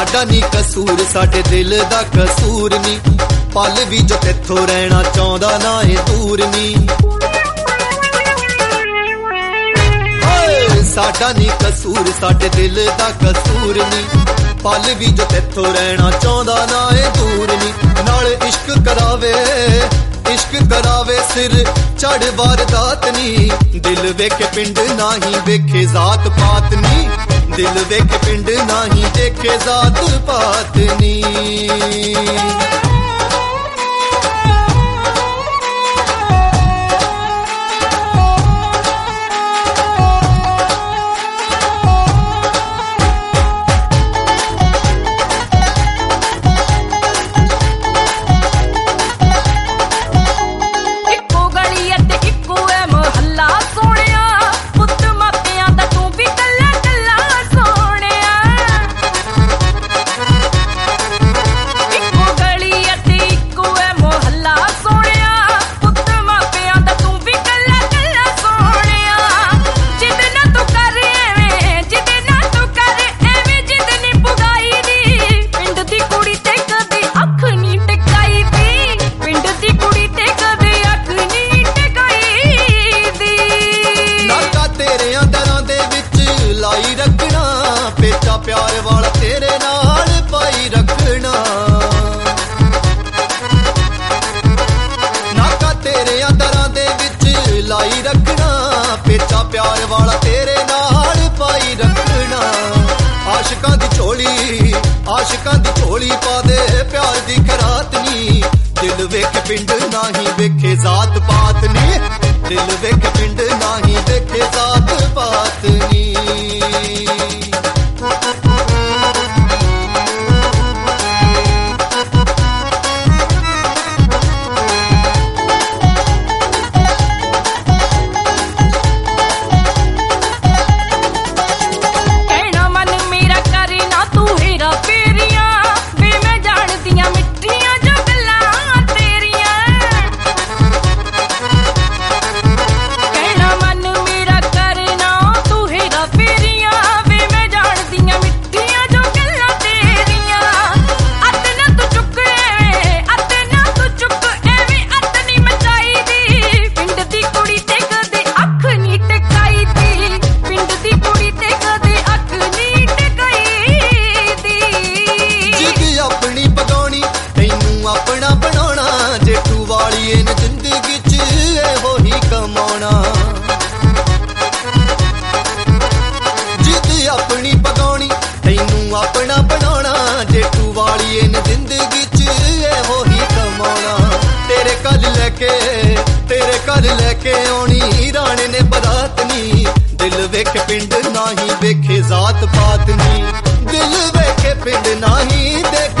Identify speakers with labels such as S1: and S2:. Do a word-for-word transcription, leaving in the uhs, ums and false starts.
S1: साडा नी कसूर साडे दिल दा कसूर नी पल भी जो तेथों रहना चाहता ना ए दूर नी साडा नी कसूर साडे दिल दा कसूर नी पल भी जो तेथों रहना चाहता ना ए दूर नी नाल इश्क करावे इश्क करावे सिर चढ़ वारदात नी दिल वेखे पिंड नाही वेखे जात पात नी दिल वेखे पिंड नाही देखे जात पात नी प्यार वाला तेरे नाल पाई रखना नाका तेरे अंदरां दे विच लाई रखना पेचा प्यार वाला तेरे नाल पाई रखना आशिकां दी झोली आशिकां दी झोली पा दे प्यार दी खरात नी दिल वेख पिंड नाही वेखे जात पात नी दिल वेख पिंड नाही वेखे जात पात नी अपना बनाना जेठू वाली इन जिंदगी च एहो ही कमाना तेरे कल लेके तेरे कल लेके आनी राणे ने बरात नी दिल वेख पिंड नाही वेखे जात पात नी दिल वेखे पिंड नाही देख